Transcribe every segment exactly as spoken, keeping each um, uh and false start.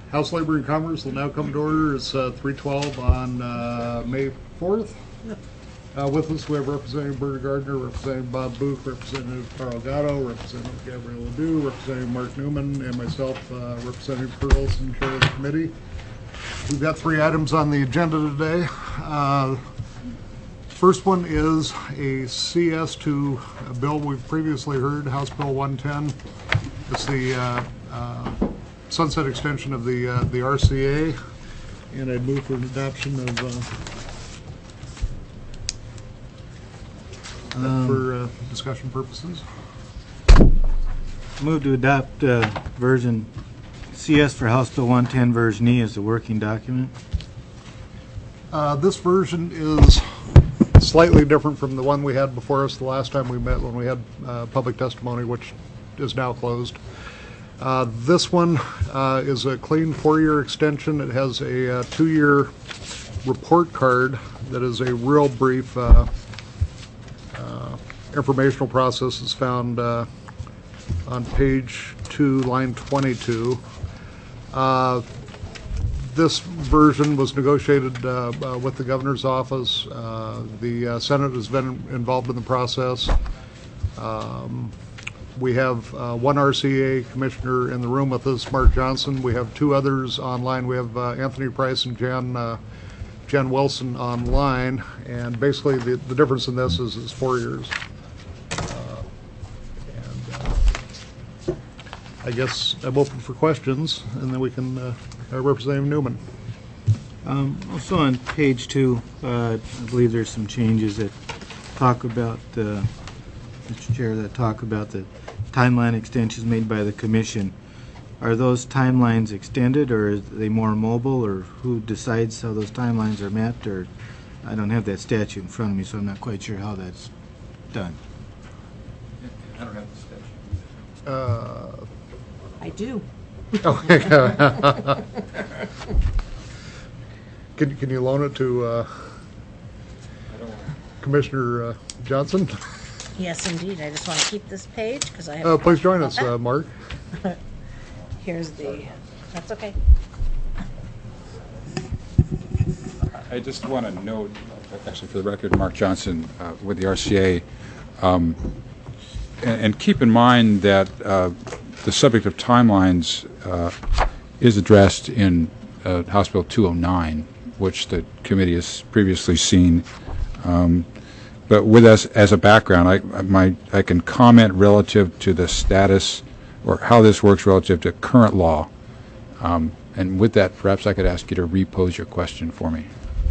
House Labor and Commerce will now come to order. It's uh, three twelve on uh, May fourth. Uh, with us, we have Representative Berta Gardner, Representative Bob Booth, Representative Carl Gatto, Representative Gabrielle Ledoux, Representative Mark Newman, and myself, uh, Representative Kurt Olson, Chair of the committee. We've got three items on the agenda today. Uh, first one is a C S two bill we've previously heard, House Bill one ten. It's the uh, uh, sunset extension of the uh, the R C A, and I'd move for adoption of uh, um, for uh, discussion purposes. Move to adopt uh, version C S for House Bill one ten version E as the working document. Uh, this version is slightly different from the one we had before us the last time we met when we had uh, public testimony, which is now closed. Uh, this one uh, is a clean four-year extension. It has a uh, two-year report card that is a real brief uh, uh, informational process. Is found uh, on page two, line twenty-two. Uh, this version was negotiated uh, uh, with the governor's office. Uh, the uh, Senate has been involved in the process. Um, We have uh, one R C A commissioner in the room with us, Mark Johnson. We have two others online. We have uh, Anthony Price and Jan, uh, Jan Wilson online. And basically the, the difference in this is, is four years. Uh, and uh, I guess I'm open for questions, and then we can, uh, uh, Representative Newman. Um, also on page two, uh, I believe there's some changes that talk about, uh, Mister Chair, that talk about the timeline extensions made by the commission. Are those timelines extended, or are they more mobile, or who decides how those timelines are met? Or I don't have that statute in front of me, so I'm not quite sure how that's done. I don't have the statute. Uh, I do. okay. can, can you loan it to uh, I don't. Commissioner uh, Johnson? Yes, indeed. I just want to keep this page because I have. Uh, please join us, uh, Mark. Here's the. That's okay. I just want to note, actually for the record, Mark Johnson uh, with the R C A, um, and, and keep in mind that uh, the subject of timelines uh, is addressed in uh, House Bill two oh nine, which the committee has previously seen. Um, But with us as a background, I, my, I can comment relative to the status or how this works relative to current law. Um, and with that, perhaps I could ask you to repose your question for me.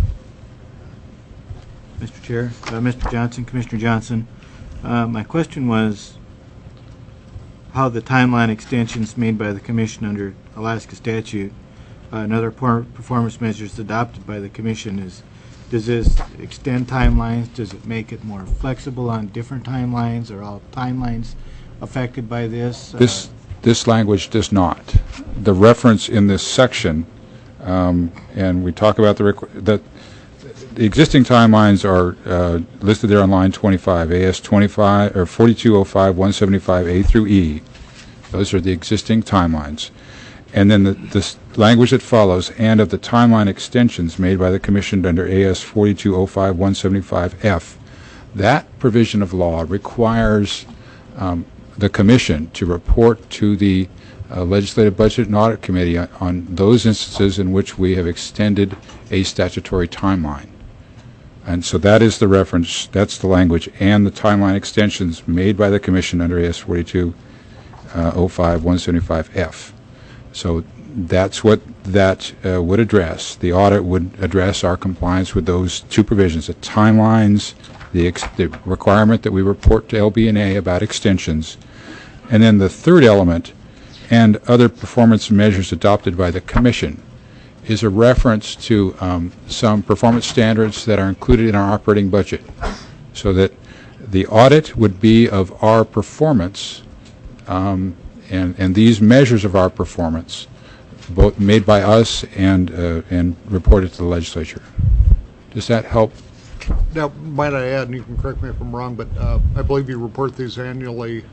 Mister Chair, uh, Mister Johnson, Commissioner Johnson, uh, my question was how the timeline extensions made by the commission under Alaska statute uh, and other performance measures adopted by the commission is. Does this extend timelines? Does it make it more flexible on different timelines? Are all timelines affected by this? This, uh, this language does not. The reference in this section, um, and we talk about the, requ that the existing timelines are uh, listed there on line twenty-five, A S twenty-five or forty-two oh five one seventy-five A through E. Those are the existing timelines. And then the, the language that follows, and of the timeline extensions made by the Commission under A S forty-two oh five one seventy-five F, that provision of law requires um, the Commission to report to the uh, Legislative Budget and Audit Committee on, on those instances in which we have extended a statutory timeline. And so that is the reference, that's the language, and the timeline extensions made by the Commission under A S forty-two oh five one seventy-five F. So that's what that uh, would address. The audit would address our compliance with those two provisions, the timelines, the, ex the requirement that we report to L B N A about extensions, and then the third element, and other performance measures adopted by the Commission, is a reference to um, some performance standards that are included in our operating budget, so that the audit would be of our performance, um, And, and these measures of our performance, both made by us and uh, and reported to the legislature. Does that help? Now, might I add, and you can correct me if I'm wrong, but uh, I believe you report these annually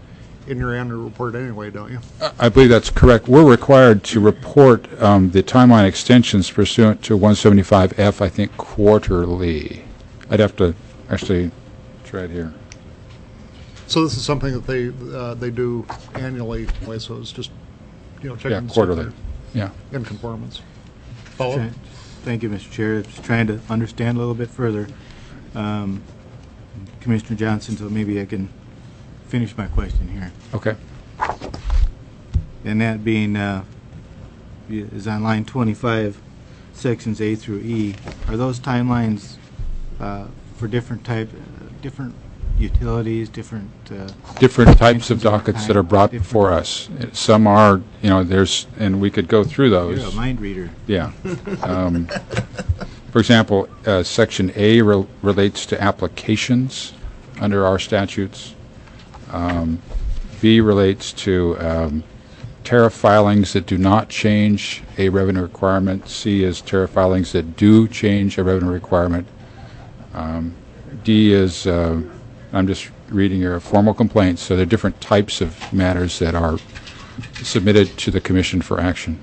in your annual report anyway, don't you? I believe that's correct. We're required to report um, the timeline extensions pursuant to one seventy-five F, I think, quarterly. I'd have to actually try it here. So this is something that they, uh, they do annually, so it's just, you know, checking. Yeah, to see if quarterly. they're Yeah. In conformance. Follow? Try- Thank you, Mister Chair. Just trying to understand a little bit further. Um, Commissioner Johnson, so maybe I can finish my question here. Okay. And that being, uh, is on line twenty-five, sections A through E. Are those timelines uh, for different type, uh, different utilities, different? Uh, Different types of Extensions of dockets that are time, brought different- before us. Some are, you know, there's, and we could go through those. You're a mind reader. Yeah. Um, For example, uh, Section A rel- relates to applications under our statutes. Um, B relates to um, tariff filings that do not change a revenue requirement. C is tariff filings that do change a revenue requirement. Um, D is, uh, I'm just reading here, formal complaints. So there are different types of matters that are submitted to the Commission for action.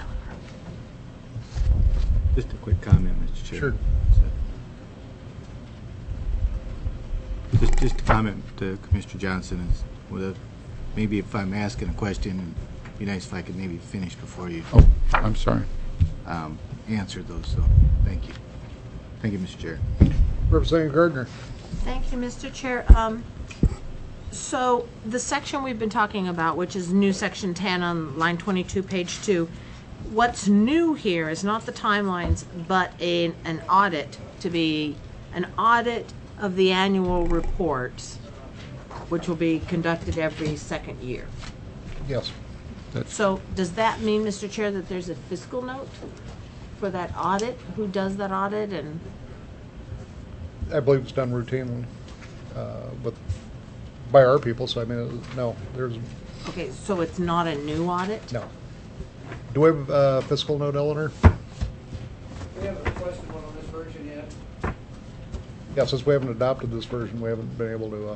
Just a quick comment, Mister Chair. Sure. Just, just a comment to Commissioner Johnson is, whether, maybe if I'm asking a question, it'd be nice if I could maybe finish before you Oh, I'm sorry. um, answer those, so, thank you. Thank you, Mister Chair. Representative Gardner. Thank you, Mister Chair. Um, So the section we've been talking about, which is new section ten on line twenty-two, page two, what's new here is not the timelines, but a, an audit, to be an audit of the annual reports, which will be conducted every second year. Yes. So does that mean, Mister Chair, that there's a fiscal note for that audit? Who does that audit? And I believe it's done routinely, uh, but by our people, so I mean, no, there's, okay, so it's not a new audit? no. Do we have a fiscal note, Eleanor? We haven't requested one on this version yet. Yeah, since we haven't adopted this version, we haven't been able to, uh,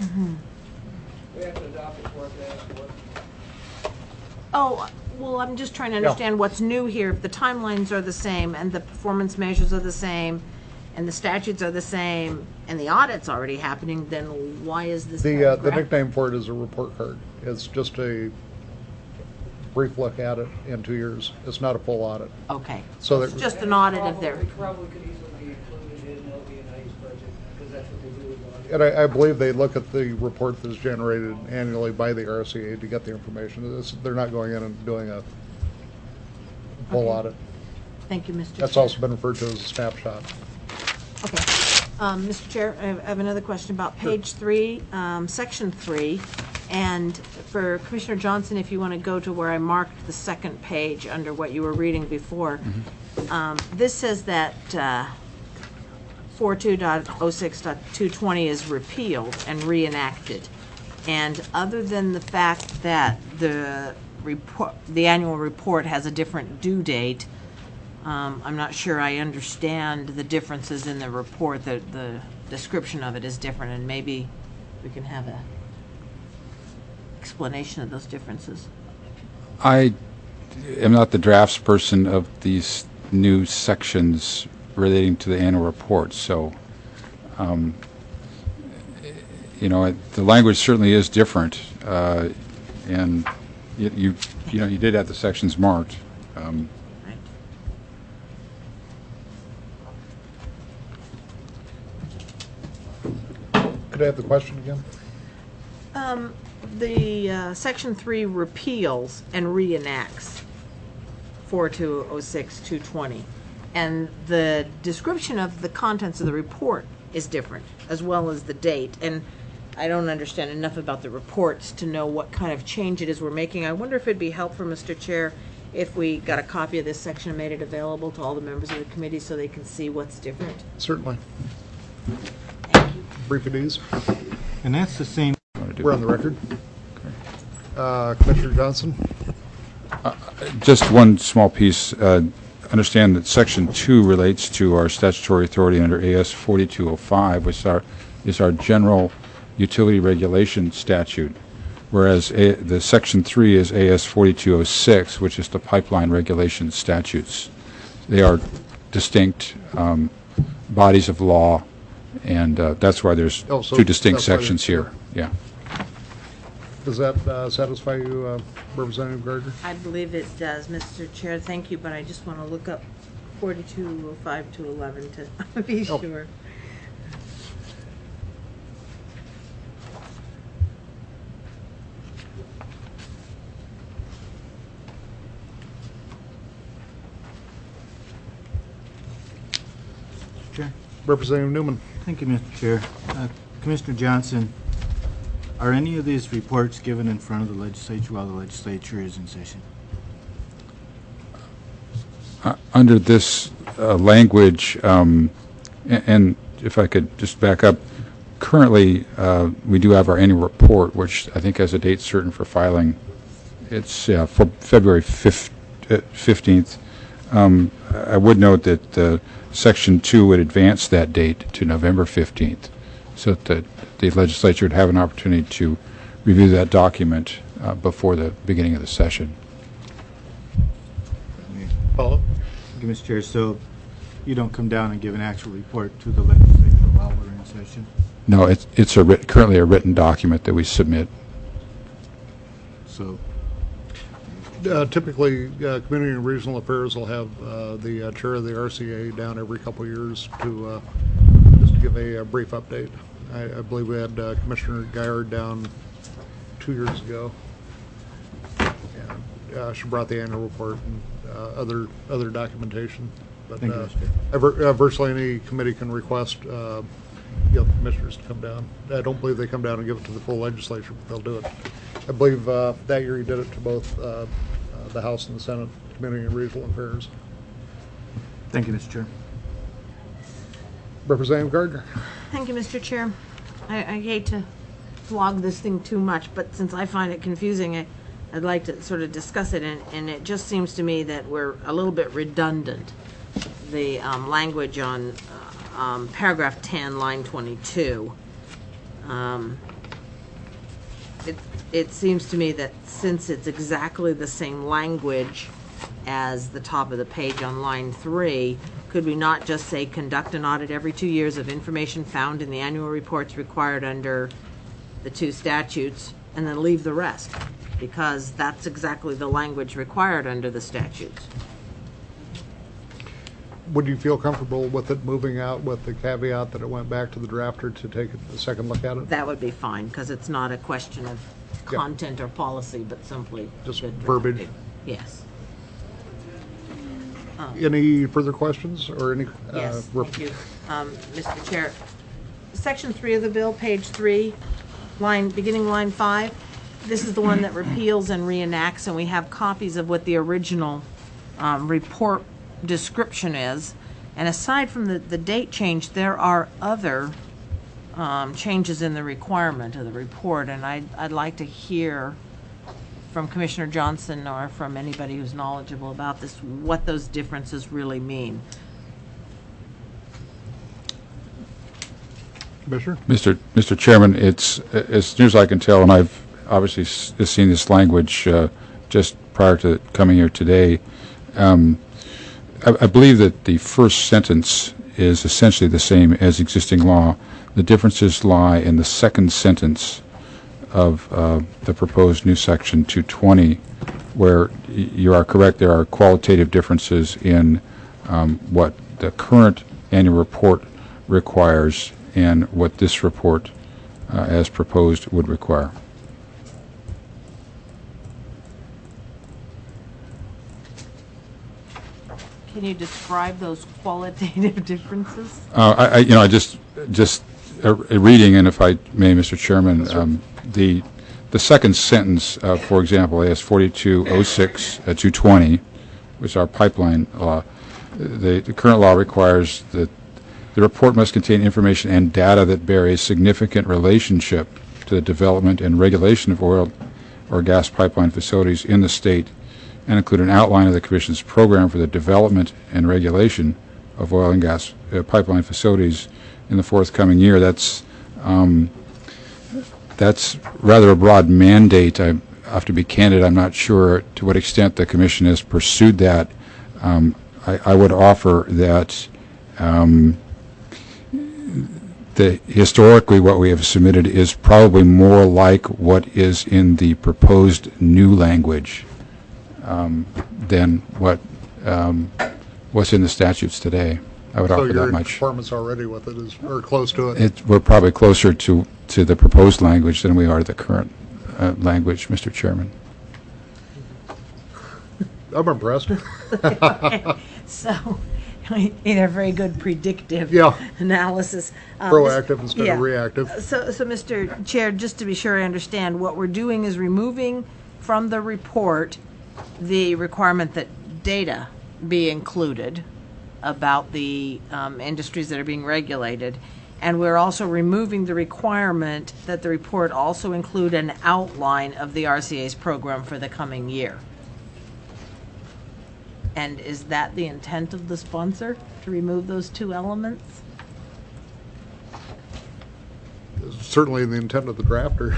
We have to adopt it for it to ask for it. Oh, well, I'm just trying to Yeah. understand what's new here. If the timelines are the same and the performance measures are the same and the statutes are the same and the audit's already happening, then why is this the, uh, the paragraph? nickname for it is a report card. It's just a brief look at it in two years. It's not a full audit. Okay, So it's that- just an And audit of probably- their, Probably could easily be included in L B and I's budget, because that's what they do with audit. And I, I believe they look at the report that's generated annually by the R C A to get the information. This, they're not going in and doing a full Okay. audit. thank you, Mister That's Chair. also been referred to as a snapshot. Okay. Um, Mister Chair, I have- I have another question about page three, um, section three. And for Commissioner Johnson, if you want to go to where I marked the second page under what you were reading before. Um, this says that, uh, forty-two point oh six point two twenty is repealed and reenacted. And other than the fact that the report, the annual report has a different due date, um, I'm not sure I understand the differences in the report. The, the description of it is different, and maybe we can have a explanation of those differences. I am not the draftsperson of these new sections relating to the annual report, so, um, you know, it- the language certainly is different, uh, and you, you, you know, you did have the sections marked. Um, Right. Could I have the question again? Um, the, uh, section three repeals and reenacts forty-two oh six two twenty. And the description of the contents of the report is different, as well as the date. And I don't understand enough about the reports to know what kind of change it is we're making. I wonder if it'd be helpful, Mister Chair, if we got a copy of this section and made it available to all the members of the committee so they can see what's different. Certainly. Thank you. Brief at ease. And that's the same, wanna do- We're on the record. Uh, Commissioner Johnson? Just one small piece. Uh, Understand that Section two relates to our statutory authority under A S forty-two oh five, which are, is our general utility regulation statute. whereas A, the Section three is A S forty-two oh six, which is the pipeline regulation statutes. They are distinct um, bodies of law, and uh, that's why there's Oh, so two distinct that's why sections there's- here. Yeah. Does that uh, satisfy you, uh, Representative Gardner? I believe it does, Mister Chair, thank you, but I just want to look up forty-two oh five to eleven to be Oh. sure. Chair. Representative Newman? Thank you, Mister Chair. Uh, Commissioner Johnson, are any of these reports given in front of the legislature while the legislature is in session? Uh, Under this uh, language, um, a- and if I could just back up, currently, uh, we do have our annual report, which I think has a date certain for filing. It's uh, for February fifth, uh, fifteenth. Um, I would note that uh, Section two would advance that date to November fifteenth, so that the legislature would have an opportunity to review that document uh, before the beginning of the session. Follow? Thank you, Mister Chair. So you don't come down and give an actual report to the legislature while we're in session? No, it's it's a writ- currently a written document that we submit. So, Uh, Typically, uh, Community and Regional Affairs will have uh, the uh, chair of the R C A down every couple of years to uh, just to give a, uh brief update. I, I believe we had uh, Commissioner Guyard down two years ago. And uh, she brought the annual report and uh, other other documentation. But Thank you, uh, Mister Chair. ever- uh, virtually any committee can request uh, you know, the commissioners to come down. I don't believe they come down and give it to the full legislature, but they'll do it. I believe uh, that year he did it to both uh, uh, the House and the Senate, Community and Regional Affairs. thank you, Mister Chair. Representative Gardner. Thank you, Mister Chair. I, I hate to flog this thing too much, but since I find it confusing, I, I'd like to sort of discuss it, and, and it just seems to me that we're a little bit redundant. The um, language on uh, um, paragraph ten, line twenty-two. Um, it, it seems to me that since it's exactly the same language as the top of the page on line three, could we not just say conduct an audit every two years of information found in the annual reports required under the two statutes, and then leave the rest? Because that's exactly the language required under the statutes. Would you feel comfortable with it moving out with the caveat that it went back to the drafter to take a second look at it? That would be fine, because it's not a question of Yep. content or policy, but simply Just good verbiage. drafting. Yes. Any further questions or any? uh, Yes, rep- thank you, um, Mister Chair. Section three of the bill, page three, line, beginning line five, this is the one that repeals and reenacts, and we have copies of what the original um, report description is. And aside from the, the date change, there are other um, changes in the requirement of the report, and I'd, I'd like to hear from Commissioner Johnson or from anybody who's knowledgeable about this, what those differences really mean. Commissioner? Mister Mister Chairman, it's, uh, as near as I can tell, and I've obviously s- seen this language uh, just prior to coming here today, um, I, I believe that the first sentence is essentially the same as existing law. The differences lie in the second sentence of uh, the proposed new section two twenty, where y- you are correct, there are qualitative differences in um, what the current annual report requires and what this report, uh, as proposed, would require. Can you describe those qualitative differences? Uh, I, I, you know, I just, just a, a reading, and if I may, Mister Chairman, um, the the second sentence, uh, for example, A S forty-two oh six uh, two twenty, which is our pipeline law, the, the current law requires that the report must contain information and data that bear a significant relationship to the development and regulation of oil or gas pipeline facilities in the state, and include an outline of the Commission's program for the development and regulation of oil and gas uh, pipeline facilities in the forthcoming year. That's um, that's rather a broad mandate. I have to be candid, I'm not sure to what extent the Commission has pursued that. Um, I, I would offer that um, the, historically what we have submitted is probably more like what is in the proposed new language um, than what um, what's in the statutes today. I would So offer you're that in much. conformance already with it, is, or close to it? It, we're probably closer to, to the proposed language than we are to the current uh, language, Mister Chairman. I'm impressed. So, either very good predictive Yeah. analysis. Um, Proactive instead yeah. of reactive. So, so, Mister Chair, just to be sure I understand, what we're doing is removing from the report the requirement that data be included about the um, industries that are being regulated, and we're also removing the requirement that the report also include an outline of the R C A's program for the coming year. And is that the intent of the sponsor, to remove those two elements? Certainly the intent of the drafter.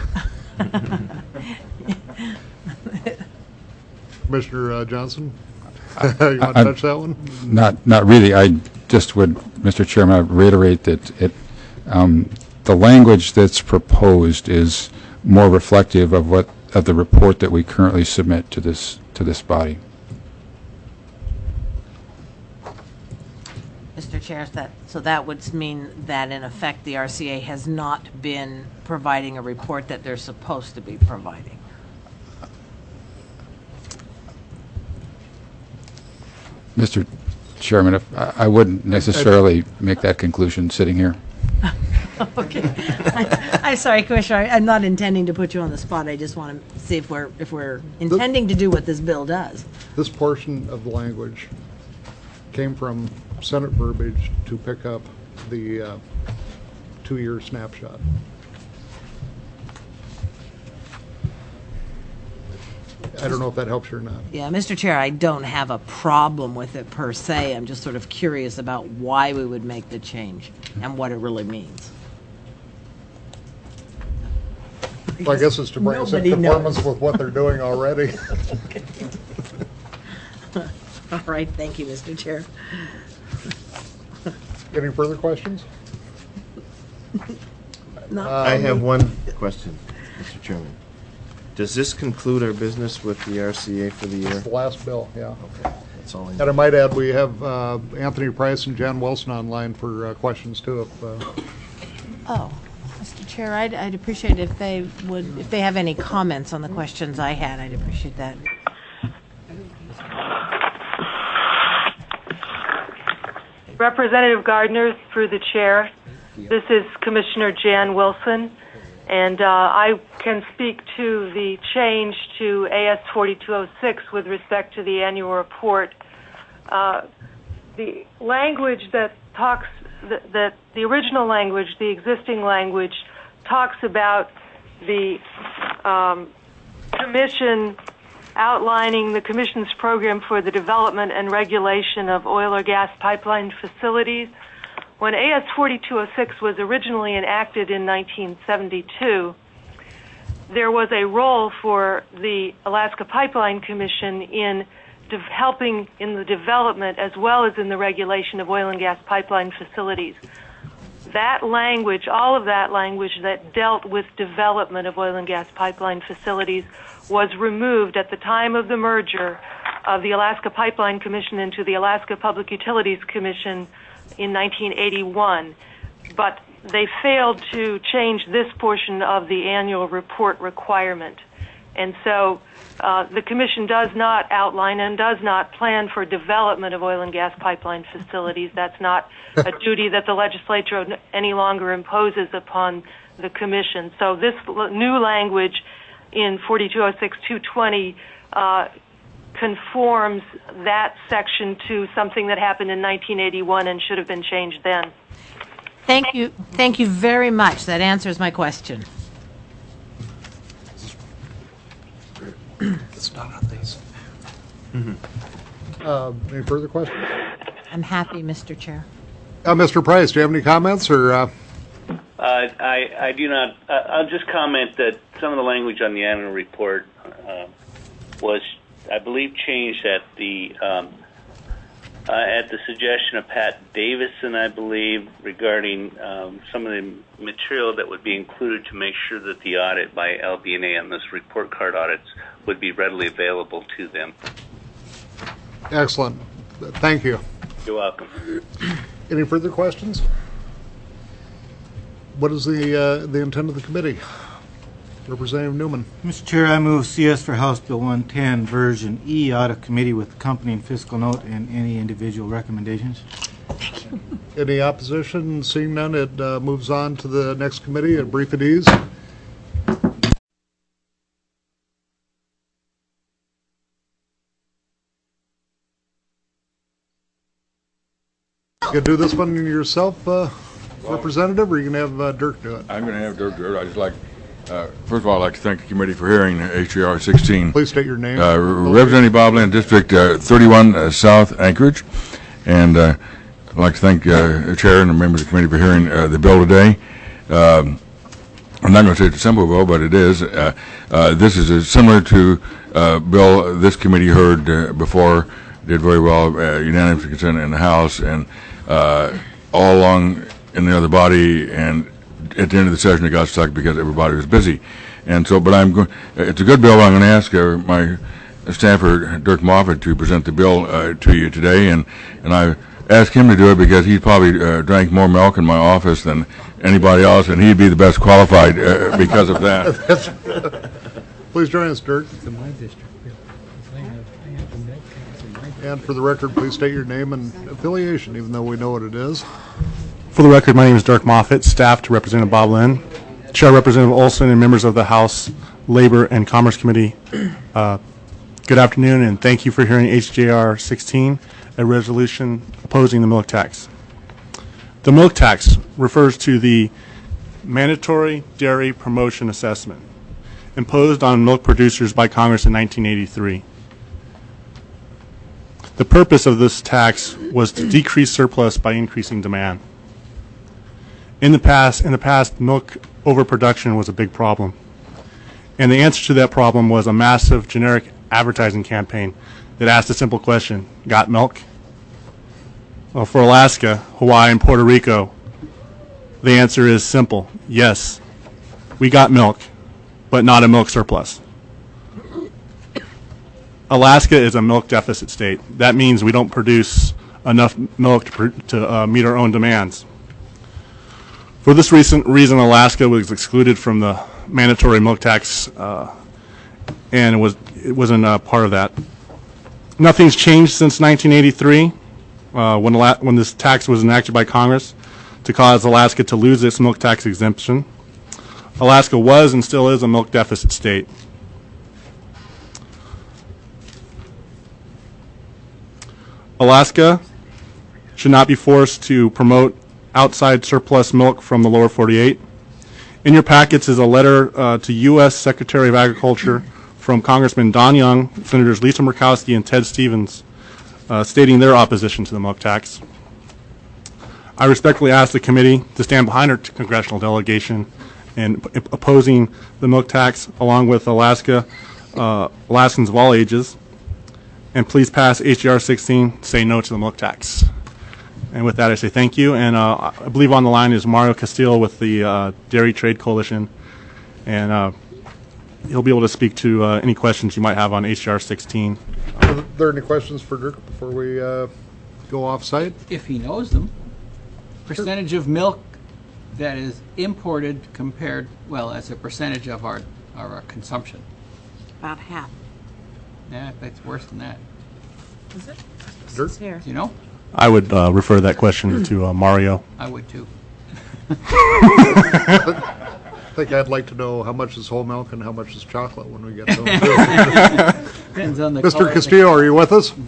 Commissioner uh, Johnson, you want to I- touch that one? Not, not really. I just would, Mister Chairman, I'd reiterate that it, um, the language that's proposed is more reflective of what, of the report that we currently submit to this, to this body. Mister Chair, that, so that would mean that in effect the R C A has not been providing a report that they're supposed to be providing. Mister Chairman, if, I I wouldn't necessarily make that conclusion sitting here. Okay. I- I'm sorry, Commissioner, I- I'm not intending to put you on the spot. I just want to see if we're, if we're intending to do what this bill does. This portion of the language came from Senate verbiage to pick up the uh, two-year snapshot. I don't know if that helps you or not. Yeah, Mister Chair, I don't have a problem with it per se. I'm just sort of curious about why we would make the change and what it really means. Well, I guess it's to bring us in Nobody conformance knows. with what they're doing already. All right, thank you, Mister Chair. Any further questions? Not I have one question, Mister Chairman. Does this conclude our business with the R C A for the year? It's the last bill, yeah. Okay, that's all I And I know. might add, we have uh, Anthony Price and Jan Wilson online for uh, questions too. If, uh, Oh, Mister Chair, I'd, I'd appreciate if they would, if they have any comments on the questions I had, I'd appreciate that. Representative Gardner, through the chair. This is Commissioner Jan Wilson, and uh, I can speak to the change to A S forty-two oh six with respect to the annual report. Uh, the language that talks, that, that the original language, the existing language, talks about the um, Commission outlining the Commission's program for the development and regulation of oil or gas pipeline facilities. When A S forty-two oh six was originally enacted in nineteen seventy-two, there was a role for the Alaska Pipeline Commission in de- helping in the development as well as in the regulation of oil and gas pipeline facilities. That language, all of that language that dealt with development of oil and gas pipeline facilities was removed at the time of the merger of the Alaska Pipeline Commission into the Alaska Public Utilities Commission in nineteen eighty-one. But they failed to change this portion of the annual report requirement. And so uh, the Commission does not outline and does not plan for development of oil and gas pipeline facilities. That's not a duty that the legislature any longer imposes upon the Commission. So this l- new language in forty-two oh six two twenty uh, conforms that section to something that happened in nineteen eighty-one and should have been changed then. Thank you, thank you very much. That answers my question. It's not on these. Uh, Any further questions? I'm happy, Mister Chair. Uh, Mister Price, do you have any comments or? uh, Uh, I, I do not. Uh, I'll just comment that some of the language on the annual report uh, was, I believe, changed at the um, uh, at the suggestion of Pat Davison, I believe, regarding um, some of the material that would be included to make sure that the audit by L B N A on this report card audits would be readily available to them. Excellent. Thank you. You're welcome. Any further questions? What is the uh, the intent of the committee? Representative Newman. Mister Chair, I move C S for House Bill one ten, version E, out of committee with accompanying fiscal note and any individual recommendations. Any opposition? Seeing none, it uh, moves on to the next committee at brief at ease. You gonna do this one yourself, uh, Representative, or are you gonna have uh, Dirk do it? I'm going to have Dirk do it. I just like, uh, first of all, I'd like to thank the committee for hearing H J R sixteen. Please state your name. Uh, Representative Bob Lynn, District uh, thirty-one, uh, South Anchorage, and uh, I'd like to thank uh, the chair and the members of the committee for hearing uh, the bill today. Um, I'm not going to say it's a simple bill, but it is. Uh, uh, this is a, similar to uh, bill this committee heard uh, before, did very well, uh, unanimous consent in the House, and uh, all along in the other body, and at the end of the session it got stuck because everybody was busy. And so, but I'm going, it's a good bill. I'm going to ask uh, my staffer, Dirk Moffett, to present the bill uh, to you today, and, and I asked him to do it because he probably uh, drank more milk in my office than anybody else, and he'd be the best qualified uh, because of that. Please join us, Dirk. In my district, I have, I have the milk cows in my district. And for the record, please state your name and affiliation, even though we know what it is. For the record, my name is Dirk Moffett, staff to Representative Bob Lynn, Chair Representative Olson, and members of the House Labor and Commerce Committee. Uh, good afternoon, and thank you for hearing H J R sixteen, a resolution opposing the milk tax. The milk tax refers to the mandatory dairy promotion assessment imposed on milk producers by Congress in nineteen eighty-three. The purpose of this tax was to decrease surplus by increasing demand. In the past, in the past, milk overproduction was a big problem, and the answer to that problem was a massive generic advertising campaign that asked a simple question: "Got milk?" Well, for Alaska, Hawaii, and Puerto Rico, the answer is simple: yes, we got milk, but not a milk surplus. Alaska is a milk deficit state. That means we don't produce enough milk to, to uh, meet our own demands. For this recent reason, Alaska was excluded from the mandatory milk tax, uh, and it, was, it wasn't a part of that. Nothing's changed since nineteen eighty-three, uh, when, when this tax was enacted by Congress to cause Alaska to lose its milk tax exemption. Alaska was and still is a milk deficit state. Alaska should not be forced to promote outside surplus milk from the lower forty-eight. In your packets is a letter uh, to U S Secretary of Agriculture from Congressman Don Young, Senators Lisa Murkowski and Ted Stevens, uh, stating their opposition to the milk tax. I respectfully ask the committee to stand behind our congressional delegation in opposing the milk tax, along with Alaska, uh, Alaskans of all ages, and please pass H J R sixteen, say no to the milk tax. And with that, I say thank you. And uh, I believe on the line is Mario Castillo with the uh, Dairy Trade Coalition. And uh, he'll be able to speak to uh, any questions you might have on H J R sixteen. Are there any questions for Dirk before we uh, go off-site? If he knows them. Percentage of milk that is imported compared, well, as a percentage of our, our consumption. About half. Yeah, it's worse than that. Is it? Dirk? It's here. Do you know? I would uh, refer that question to uh, Mario. I would too. I think I'd like to know how much is whole milk and how much is chocolate when we get to them. Depends on the Mister color. Castillo, are you with us?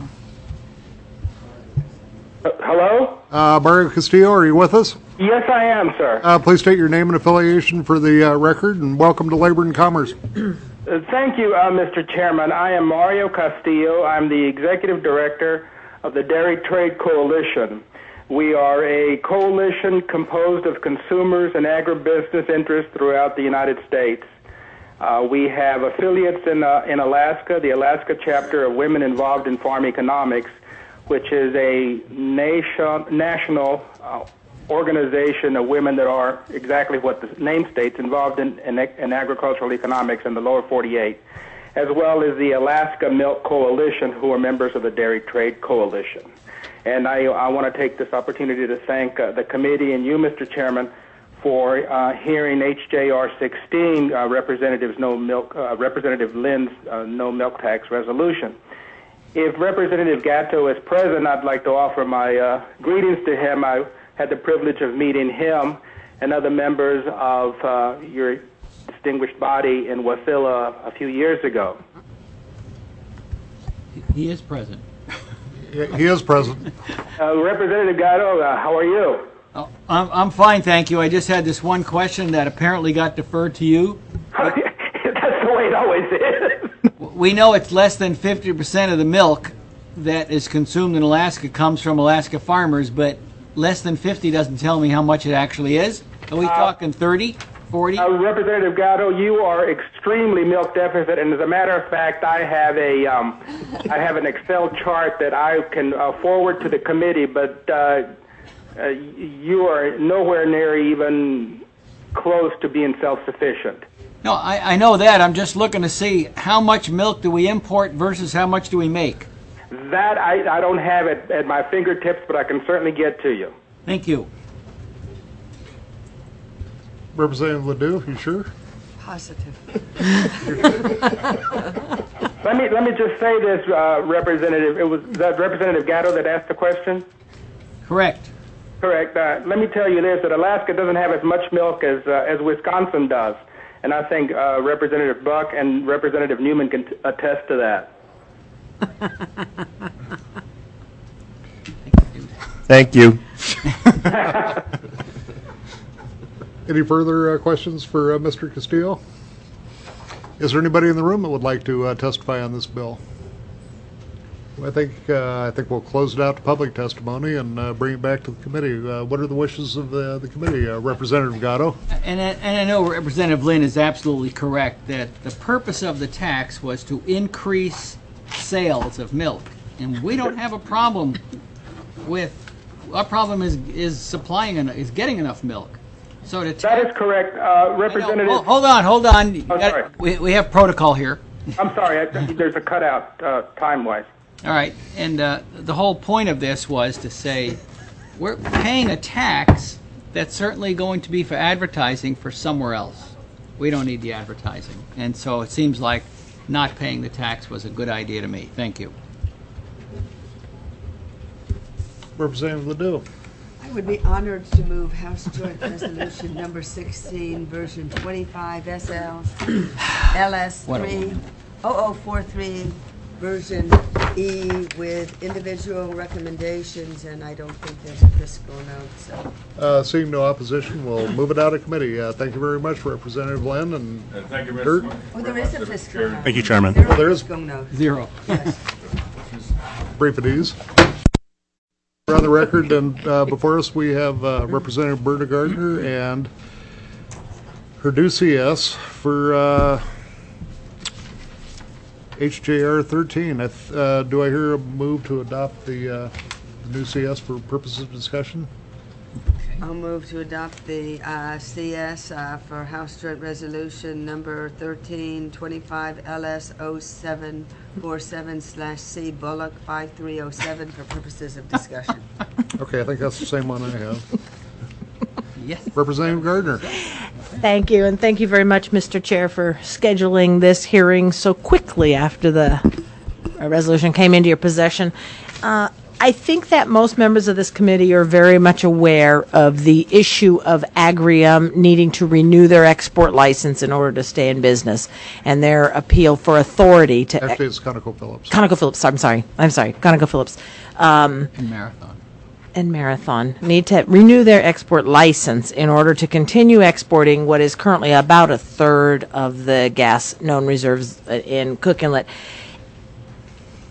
Uh, hello? Uh, Mario Castillo, are you with us? Yes, I am, sir. Uh, please state your name and affiliation for the uh, record, and welcome to Labor and Commerce. Uh, thank you, uh, Mister Chairman. I am Mario Castillo. I'm the Executive Director of the Dairy Trade Coalition. We are a coalition composed of consumers and agribusiness interests throughout the United States. Uh, we have affiliates in, uh, in Alaska, the Alaska chapter of Women Involved in Farm Economics, which is a nation, national uh, organization of women that are exactly what the name states, involved in, in, in agricultural economics in the lower forty-eight, as well as the Alaska Milk Coalition, who are members of the Dairy Trade Coalition. And I, I want to take this opportunity to thank uh, the committee and you, Mister Chairman, for uh, hearing H J R sixteen, uh, Representative's no milk, uh, Representative Lynn's uh, no milk tax resolution. If Representative Gatto is present, I'd like to offer my uh, greetings to him. I had the privilege of meeting him and other members of uh, your distinguished body in Wasilla a few years ago. He is present. He is present. Uh, Representative Gatto, uh, how are you? Oh, I'm, I'm fine, thank you. I just had this one question that apparently got deferred to you. That's the way it always is. We know it's less than fifty percent of the milk that is consumed in Alaska comes from Alaska farmers, but less than fifty doesn't tell me how much it actually is. Are we uh, talking thirty, forty? Uh, Representative Gatto, you are extremely milk deficit, and as a matter of fact, I have a, um, I have an Excel chart that I can uh, forward to the committee, but uh, uh, you are nowhere near even close to being self-sufficient. No, I, I know that. I'm just looking to see how much milk do we import versus how much do we make. That I, I don't have it at my fingertips, but I can certainly get to you. Thank you. Representative Ledoux, you sure? Positive. let me let me just say this, uh, Representative. It was that Representative Gatto that asked the question. Correct. Correct. Uh, let me tell you this: that Alaska doesn't have as much milk as uh, as Wisconsin does, and I think uh, Representative Buck and Representative Newman can t- attest to that. Thank you. Any further uh, questions for uh, Mister Castillo? Is there anybody in the room that would like to uh, testify on this bill? I think uh, I think we'll close it out to public testimony and uh, bring it back to the committee. Uh, what are the wishes of the, the committee? Uh, Representative Gatto? And, and I know Representative Lynn is absolutely correct that the purpose of the tax was to increase sales of milk. And we don't have a problem with, our problem is is supplying, enough, is getting enough milk. So to that is correct, uh, Representative. Hold, hold on, hold on. Oh, gotta, sorry. We, we have protocol here. I'm sorry, I, there's a cutout uh, time-wise. All right, and uh, the whole point of this was to say we're paying a tax that's certainly going to be for advertising for somewhere else. We don't need the advertising. And so it seems like not paying the tax was a good idea to me. Thank you. Representative Ledoux. I would be honored to move House Joint Resolution Number sixteen, Version twenty-five S L L S three oh oh four three, Version E, with individual recommendations, and I don't think there's a fiscal note. So, uh, seeing no opposition, we'll move it out of committee. Uh, thank you very much, Representative Lynn and, and thank you, Dirk. Oh, there is a fiscal note. Thank you, Chairman. There, well, there is fiscal note. Zero. Yes. Brief at ease. On the record, and uh, before us we have uh, Representative Berta Gardner and her due C S for uh, H J R thirteen. I th- uh, do I hear a move to adopt the, uh, the new C S for purposes of discussion? I'll move to adopt the uh, C S uh, for House Joint Resolution Number thirteen twenty-five L S oh seven forty-seven slash C Bullock five three oh seven for purposes of discussion. Okay, I think that's the same one I have. Yes. Representative Gardner. Thank you, and thank you very much, Mister Chair, for scheduling this hearing so quickly after the uh, resolution came into your possession. Uh, I think that most members of this committee are very much aware of the issue of Agrium needing to renew their export license in order to stay in business, and their appeal for authority to... Actually, it's ConocoPhillips. ConocoPhillips, I'm sorry. I'm sorry, ConocoPhillips. Um, and Marathon. And Marathon need to renew their export license in order to continue exporting what is currently about a third of the gas known reserves in Cook Inlet.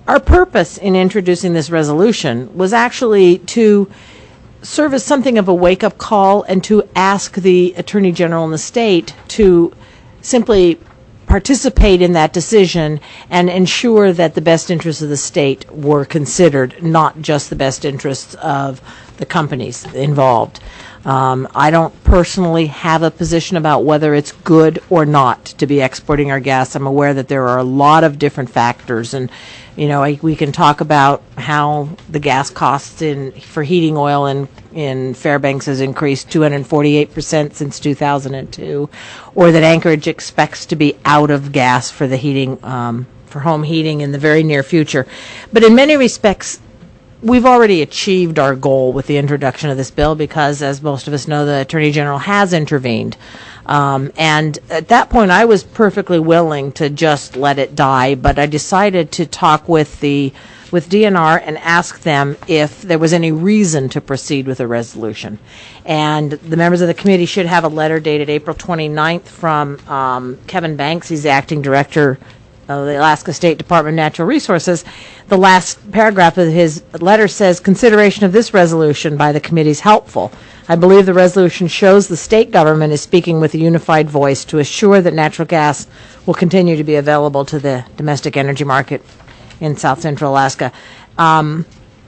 our purpose in introducing this resolution was actually to serve as something of a wake-up call and to ask the Attorney General in the state to simply participate in that decision and ensure that the best interests of the state were considered, not just the best interests of the companies involved. Um, I don't personally have a position about whether it's good or not to be exporting our gas. I'm aware that there are a lot of different factors, and you know, I, we can talk about how the gas costs in for heating oil in in Fairbanks has increased two hundred forty-eight percent since two thousand two, or that Anchorage expects to be out of gas for the heating um, for home heating in the very near future. But in many respects, we've already achieved our goal with the introduction of this bill because, as most of us know, the Attorney General has intervened. Um, and at that point, I was perfectly willing to just let it die, but I decided to talk with the with D N R and ask them if there was any reason to proceed with a resolution. And the members of the committee should have a letter dated April twenty-ninth from um, Kevin Banks. He's the acting director of the Alaska State Department of Natural Resources. The last paragraph of his letter says, "Consideration of this resolution by the committee is helpful. I believe the resolution shows the state government is speaking with a unified voice to assure that natural gas will continue to be available to the domestic energy market in South Central Alaska." Um,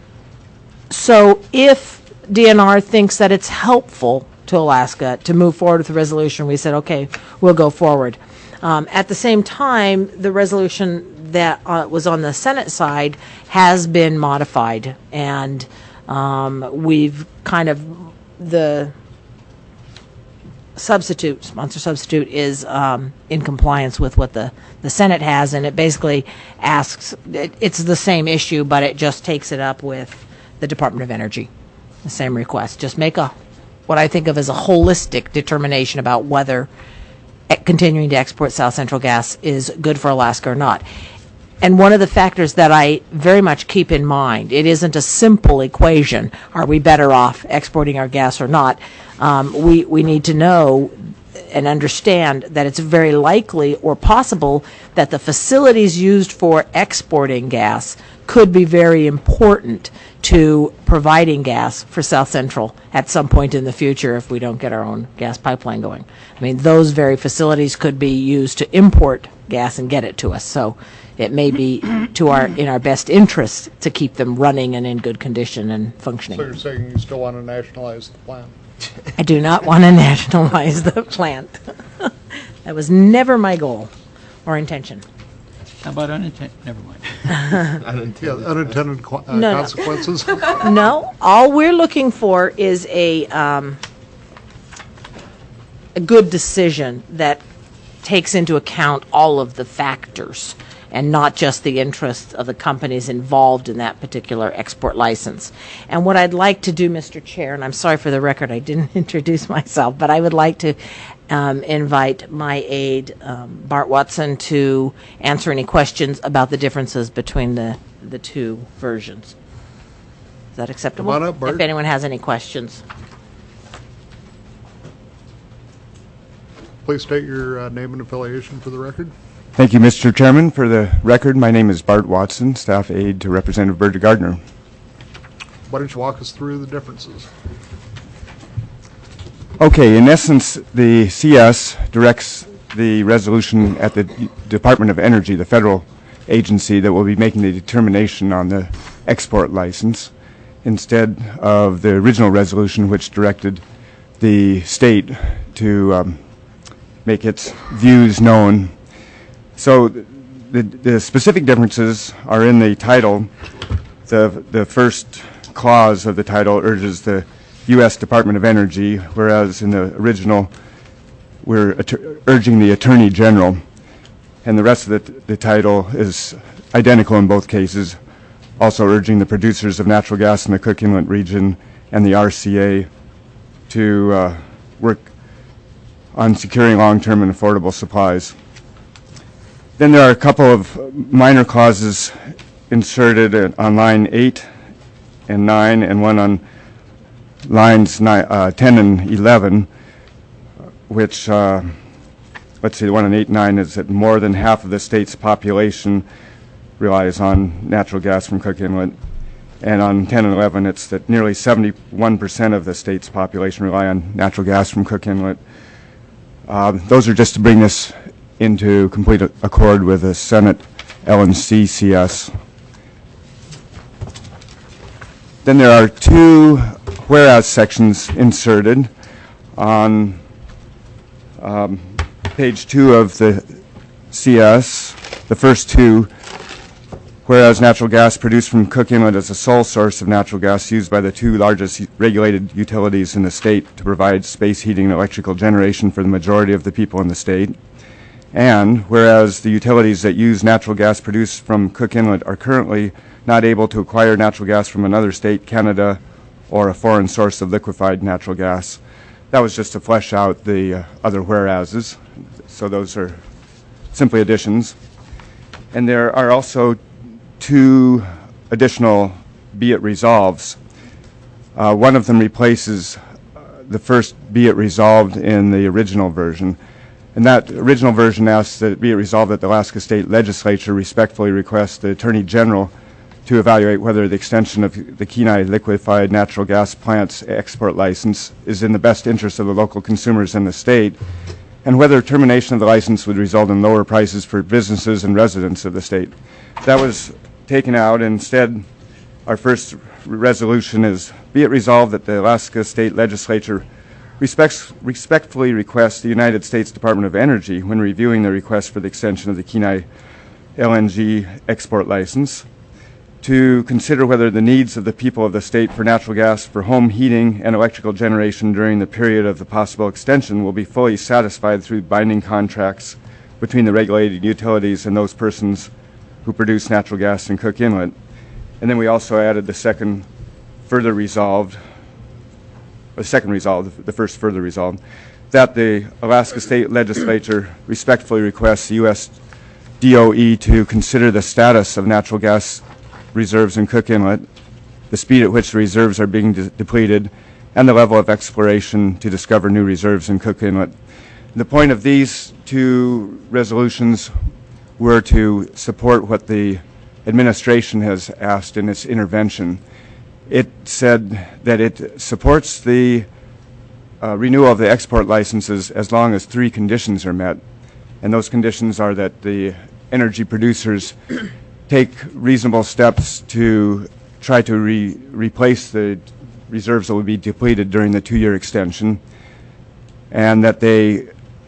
so if D N R thinks that it's helpful to Alaska to move forward with the resolution, we said, okay, we'll go forward. Um, at the same time, the resolution that uh, was on the Senate side has been modified, and um, we've kind of, the substitute, sponsor substitute, is um, in compliance with what the, the Senate has, and it basically asks, it, it's the same issue, but it just takes it up with the Department of Energy, the same request. Just make a, what I think of as a holistic determination about whether continuing to export South Central gas is good for Alaska or not. And one of the factors that I very much keep in mind, it isn't a simple equation, are we better off exporting our gas or not? Um, we, we need to know and understand that it's very likely or possible that the facilities used for exporting gas could be very important to providing gas for South Central at some point in the future if we don't get our own gas pipeline going. I mean, those very facilities could be used to import gas and get it to us. So it may be to our in our best interest to keep them running and in good condition and functioning. So you're saying you still want to nationalize the plant? I do not want to nationalize the plant. That was never my goal or intention. How about unintended? Never mind. unintended, yeah, unintended co- uh, no, consequences? No. No, all we're looking for is a um, a good decision that takes into account all of the factors and not just the interests of the companies involved in that particular export license. And what I'd like to do, Mister Chair, and I'm sorry for the record, I didn't introduce myself, but I would like to um, invite my aide, um, Bart Watson, to answer any questions about the differences between the, the two versions. Is that acceptable? Come on up, Bart. If anyone has any questions. Please state your uh, name and affiliation for the record. Thank you, Mister Chairman. For the record, my name is Bart Watson, staff aide to Representative Berta Gardner. Why don't you walk us through the differences? Okay, in essence, the C S directs the resolution at the Department of Energy, the federal agency that will be making the determination on the export license, instead of the original resolution which directed the state to um, make its views known. So the, the specific differences are in the title. The, the first clause of the title urges the U S Department of Energy, whereas in the original we're urging the Attorney General. And the rest of the, the title is identical in both cases, also urging the producers of natural gas in the Cook Inlet region and the R C A to uh, work on securing long-term and affordable supplies. Then there are a couple of minor clauses inserted on line eight and nine, and one on lines nine, uh, ten and eleven, which, uh, let's see, the one on eight and nine is that more than half of the state's population relies on natural gas from Cook Inlet. And on ten and eleven, it's that nearly seventy-one percent of the state's population rely on natural gas from Cook Inlet. Uh, those are just to bring this into complete accord with the Senate L and C C S. Then there are two whereas sections inserted on um, page two of the C S. The first two, whereas natural gas produced from Cook Inlet is the sole source of natural gas used by the two largest regulated utilities in the state to provide space heating and electrical generation for the majority of the people in the state. And whereas the utilities that use natural gas produced from Cook Inlet are currently not able to acquire natural gas from another state, Canada, or a foreign source of liquefied natural gas. That was just to flesh out the uh, other whereases. So those are simply additions. And there are also two additional be it resolves. Uh, one of them replaces uh, the first be it resolved in the original version. And that original version asks that it be it resolved that the Alaska State Legislature respectfully requests the Attorney General to evaluate whether the extension of the Kenai liquefied natural gas plant's export license is in the best interest of the local consumers in the state, and whether termination of the license would result in lower prices for businesses and residents of the state. That was taken out. Instead, our first resolution is, be it resolved that the Alaska State Legislature respects, respectfully requests the United States Department of Energy, when reviewing the request for the extension of the Kenai L N G export license, to consider whether the needs of the people of the state for natural gas for home heating and electrical generation during the period of the possible extension will be fully satisfied through binding contracts between the regulated utilities and those persons who produce natural gas in Cook Inlet. And then we also added the second further resolved, the second resolved, the first further resolved, that the Alaska State Legislature respectfully requests the U S D O E to consider the status of natural gas reserves in Cook Inlet, the speed at which the reserves are being de depleted, and the level of exploration to discover new reserves in Cook Inlet. The point of these two resolutions were to support what the administration has asked in its intervention. It said that it supports the uh, renewal of the export licenses as long as three conditions are met, and those conditions are that the energy producers take reasonable steps to try to re replace the reserves that will be depleted during the two-year extension, and that they,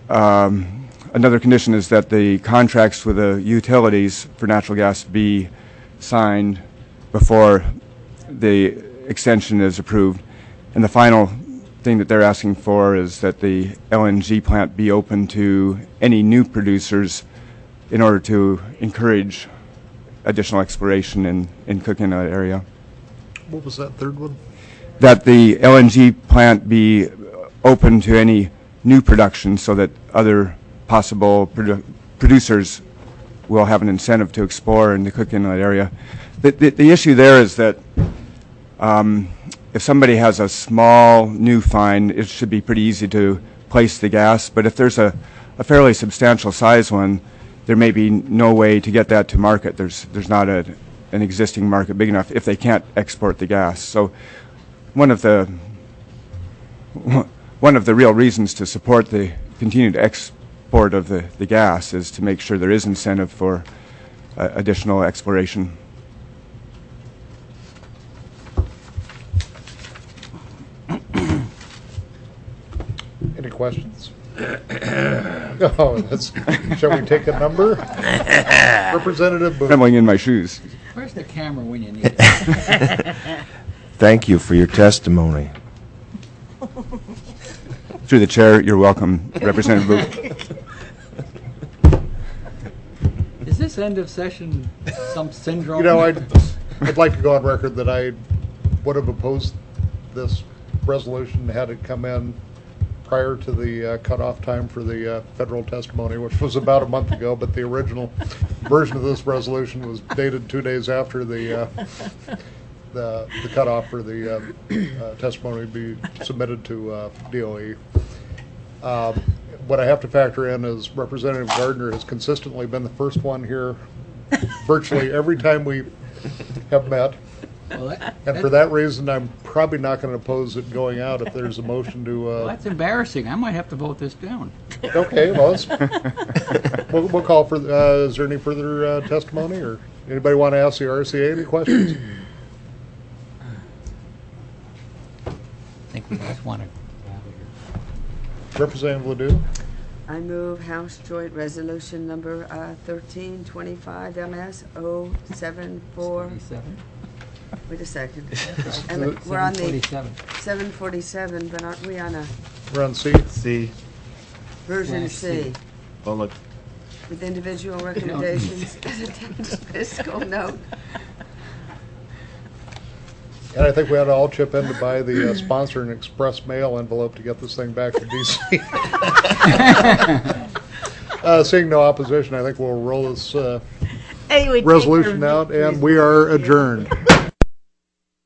um, another condition is that the contracts with the utilities for natural gas be signed before the extension is approved. And the final thing that they're asking for is that the L N G plant be open to any new producers in order to encourage additional exploration in, in Cook Inlet area. What was that third one? That the L N G plant be open to any new production so that other possible produ producers will have an incentive to explore in the Cook Inlet area. The, the, the issue there is that um, if somebody has a small new find, it should be pretty easy to place the gas, but if there's a, a fairly substantial size one, there may be no way to get that to market. There's there's not a, an existing market big enough if they can't export the gas. So one of the one of the real reasons to support the continued export of the, the gas is to make sure there is incentive for uh, additional exploration. Any questions? Oh, that's, shall we take a number? Representative Boone. Trembling in my shoes. Where's the camera when you need it? Thank you for your testimony. Through the chair, you're welcome, Representative Booth. Is this end of session some syndrome? You know, I'd, I'd like to go on record that I would have opposed this resolution had it come in prior to the uh, cutoff time for the uh, federal testimony, which was about a month ago, but the original version of this resolution was dated two days after the uh, the, the cutoff for the uh, uh, testimony be submitted to uh, D O E. Um, what I have to factor in is Representative Gardner has consistently been the first one here virtually every time we have met. Well, that- And for that reason, I'm probably not going to oppose it going out if there's a motion to, Well, uh, that's embarrassing. I might have to vote this down. okay, well, it's- we'll, we'll call for, uh, is there any further uh, testimony, or anybody want to ask the R C A any questions? I think we just want to. Representative Ledoux? I move House Joint Resolution Number uh, thirteen twenty-five M S oh seven four. Wait a second. And we're on the seven forty-seven, but aren't we on a We're on C. C. version Slash C? Bullet. With individual recommendations as attached fiscal note. And I think we ought to all chip in to buy the uh, sponsor an express mail envelope to get this thing back to D C. uh, seeing no opposition, I think we'll roll this uh, Hey, we take resolution our out, and we are adjourned.